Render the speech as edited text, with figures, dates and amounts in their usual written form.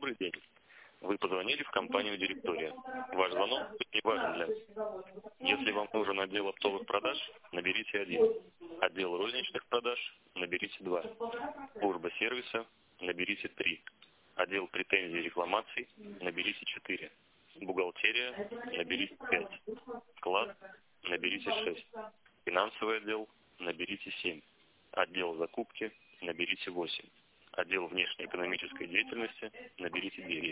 Добрый день. Вы позвонили в компанию «Директория». Ваш звонок не важен для нас. Если вам нужен отдел оптовых продаж, наберите 1. Отдел розничных продаж, наберите 2. Служба сервиса, наберите 3. Отдел претензий и рекламаций, наберите 4. Бухгалтерия, наберите 5. Склад, наберите 6. Финансовый отдел, наберите 7. Отдел закупки, наберите 8. Отдел внешнеэкономической деятельности, наберите 9.